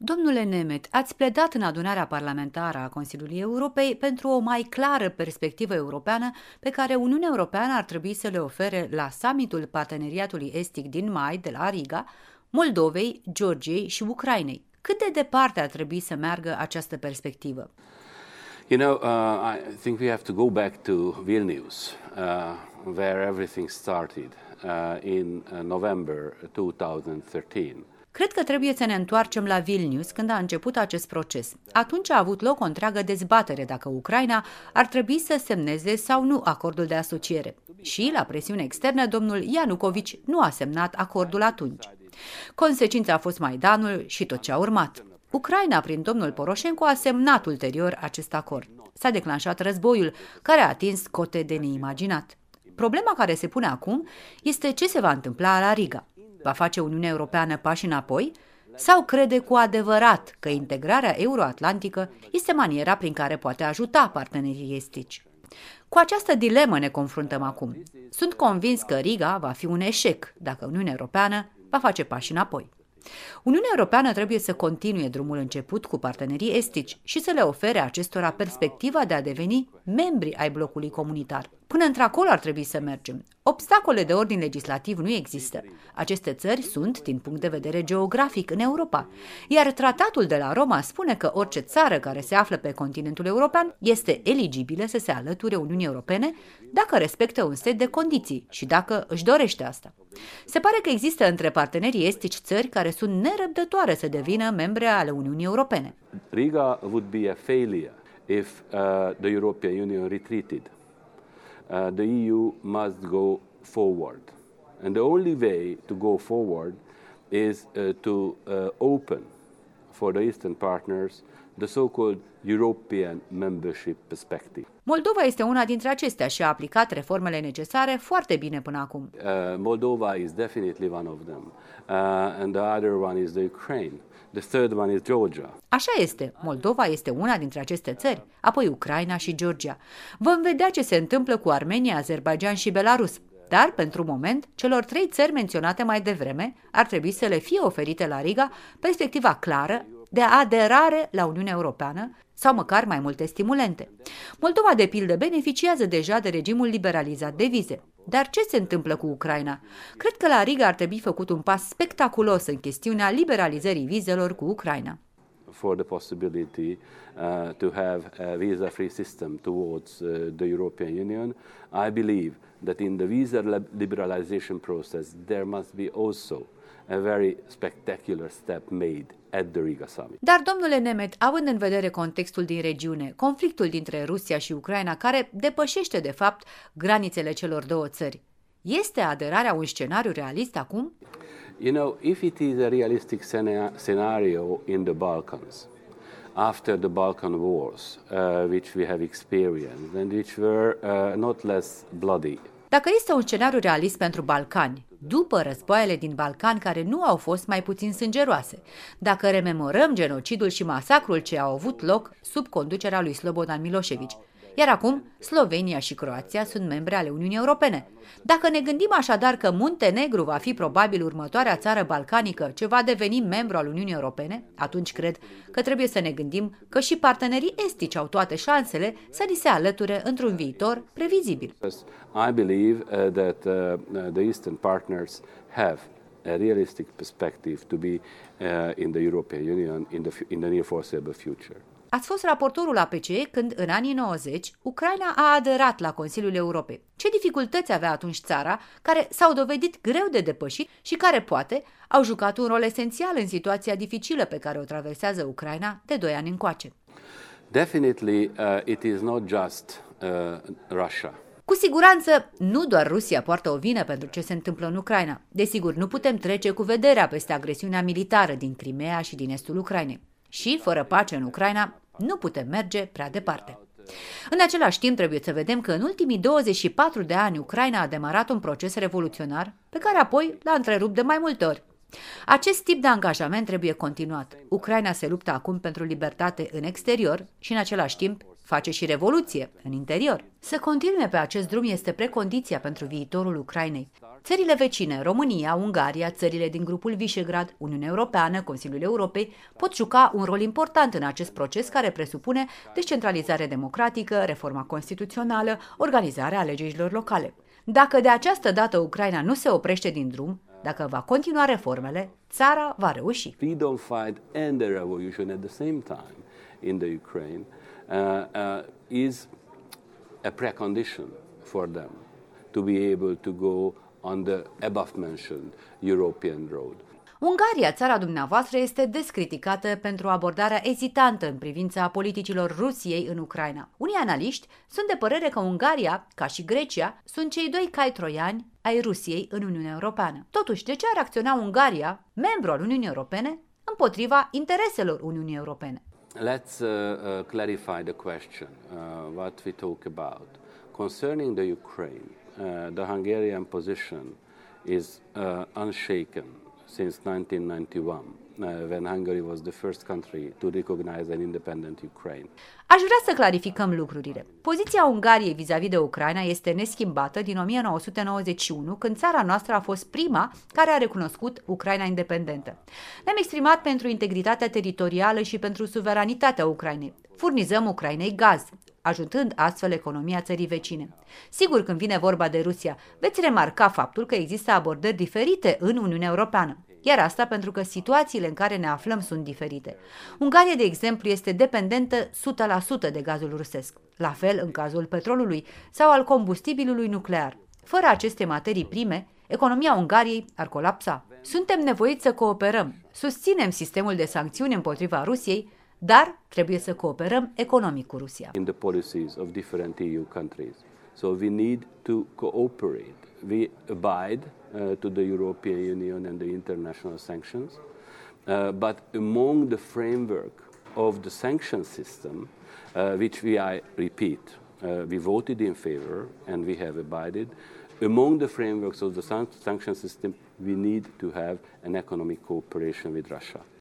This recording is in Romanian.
Domnule Nemeth, ați pledat în adunarea parlamentară a Consiliului Europei pentru o mai clară perspectivă europeană pe care Uniunea Europeană ar trebui să le ofere la summitul Parteneriatului Estic din mai de la Riga, Moldovei, Georgiei și Ucrainei. Cât de departe ar trebui să meargă această perspectivă? I think we have to go back to Vilnius, where everything started in November 2013. Cred că trebuie să ne întoarcem la Vilnius când a început acest proces. Atunci a avut loc o întreagă dezbatere dacă Ucraina ar trebui să semneze sau nu acordul de asociere. Și, la presiune externă, domnul Ianukovici nu a semnat acordul atunci. Consecința a fost Maidanul și tot ce a urmat. Ucraina, prin domnul Poroșenko, a semnat ulterior acest acord. S-a declanșat războiul, care a atins cote de neimaginat. Problema care se pune acum este ce se va întâmpla la Riga. Va face Uniunea Europeană pași înapoi sau crede cu adevărat că integrarea euroatlantică este maniera prin care poate ajuta partenerii estici? Cu această dilemă ne confruntăm acum. Sunt convins că Riga va fi un eșec dacă Uniunea Europeană va face pași înapoi. Uniunea Europeană trebuie să continue drumul început cu partenerii estici și să le ofere acestora perspectiva de a deveni membri ai blocului comunitar. Până într-acolo ar trebui să mergem. Obstacole de ordin legislativ nu există. Aceste țări sunt, din punct de vedere geografic, în Europa. Iar tratatul de la Roma spune că orice țară care se află pe continentul european este eligibilă să se alăture Uniunii Europene dacă respectă un set de condiții și dacă își dorește asta. Se pare că există între partenerii estici țări care sunt nerăbdătoare să devină membre ale Uniunii Europene. Riga would be a failure if the European Union retreated. The EU must go forward. And the only way to go forward is to open for the Eastern partners the so-called European membership perspective. Moldova este una dintre acestea și a aplicat reformele necesare foarte bine până acum. Moldova is definitely one of them. And the other one is the Ukraine. The third one is Georgia. Așa este. Moldova este una dintre aceste țări, apoi Ucraina și Georgia. Vom vedea ce se întâmplă cu Armenia, Azerbaidjan și Belarus. Dar, pentru moment, celor 3 țări menționate mai devreme ar trebui să le fie oferite la Riga perspectiva clară de aderare la Uniunea Europeană sau măcar mai multe stimulente. Moldova, de pildă, beneficiază deja de regimul liberalizat de vize. Dar ce se întâmplă cu Ucraina? Cred că la Riga ar trebui făcut un pas spectaculos în chestiunea liberalizării vizelor cu Ucraina. For the possibility to have a visa-free system towards the European Union, I believe that in the visa liberalization process there must be also a very spectacular step made at the Riga summit. Dar, domnule Nemeth, având în vedere contextul din regiune, conflictul dintre Rusia și Ucraina, care depășește, de fapt, granițele celor 2 țări, este aderarea un scenariu realist acum? If it is a realistic scenario in the Balkans, after the Balkan Wars, which we have experienced and which were not less bloody. Dacă este un scenariu realist pentru Balcani, după războaiele din Balcan care nu au fost mai puțin sângeroase, dacă rememorăm genocidul și masacrul ce au avut loc sub conducerea lui Slobodan Milošević, iar acum Slovenia și Croația sunt membre ale Uniunii Europene. Dacă ne gândim așadar că Muntenegru va fi probabil următoarea țară balcanică ce va deveni membru al Uniunii Europene, atunci cred că trebuie să ne gândim că și partenerii estici au toate șansele să li se alăture într-un viitor previzibil. I believe that the Eastern partners have a realistic perspective to be in the European Union in the near foreseeable future. Ați fost raportorul APCE când, în anii 90, Ucraina a aderat la Consiliul Europei. Ce dificultăți avea atunci țara, care s-au dovedit greu de depășit și care, poate, au jucat un rol esențial în situația dificilă pe care o traversează Ucraina de 2 ani încoace? Definitely, it is not just Russia. Cu siguranță, nu doar Rusia poartă o vină pentru ce se întâmplă în Ucraina. Desigur, nu putem trece cu vederea peste agresiunea militară din Crimea și din estul Ucrainei. Și, fără pace în Ucraina, nu putem merge prea departe. În același timp, trebuie să vedem că în ultimii 24 de ani Ucraina a demarat un proces revoluționar pe care apoi l-a întrerupt de mai multe ori. Acest tip de angajament trebuie continuat. Ucraina se luptă acum pentru libertate în exterior și în același timp face și revoluție în interior. Să continue pe acest drum este precondiția pentru viitorul Ucrainei. Țările vecine, România, Ungaria, țările din grupul Visegrad, Uniunea Europeană, Consiliul Europei, pot juca un rol important în acest proces care presupune descentralizare democratică, reforma constituțională, organizarea alegerilor locale. Dacă de această dată Ucraina nu se oprește din drum, dacă va continua reformele, țara va reuși. Freedom fight and the revolution at the same time in the Ukraine is a precondition for them to be able to go on the above-mentioned European road. Ungaria, țara dumneavoastră, este des criticată pentru abordarea ezitantă în privința politicilor Rusiei în Ucraina. Unii analiști sunt de părere că Ungaria, ca și Grecia, sunt cei doi cai troiani ai Rusiei în Uniunea Europeană. Totuși, de ce ar acționa Ungaria, membru al Uniunii Europene, împotriva intereselor Uniunii Europene? Let's clarify the question, what we talk about. Concerning the Ukraine, the Hungarian position is unshaken since 1991, when Hungary was the first country to recognize an independent Ukraine. Aș vrea să clarificăm lucrurile. Poziția Ungariei vis-a-vis de Ucraina este neschimbată din 1991, când țara noastră a fost prima care a recunoscut Ucraina independentă. Ne-am exprimat pentru integritatea teritorială și pentru suveranitatea Ucrainei. Furnizăm Ucrainei gaz, ajutând astfel economia țării vecine. Sigur, când vine vorba de Rusia, veți remarca faptul că există abordări diferite în Uniunea Europeană. Iar asta pentru că situațiile în care ne aflăm sunt diferite. Ungaria, de exemplu, este dependentă 100% de gazul rusesc, la fel în cazul petrolului sau al combustibilului nuclear. Fără aceste materii prime, economia Ungariei ar colapsa. Suntem nevoiți să cooperăm, susținem sistemul de sancțiuni împotriva Rusiei, dar trebuie să cooperăm economic cu Rusia. In the policies of different EU countries. So we need to cooperate. We abide to the European Union and the international sanctions, but among the framework of the sanction system, which I repeat, we voted in favor and we have abided, among the frameworks of the sanction system, we need to have an economic cooperation with Russia.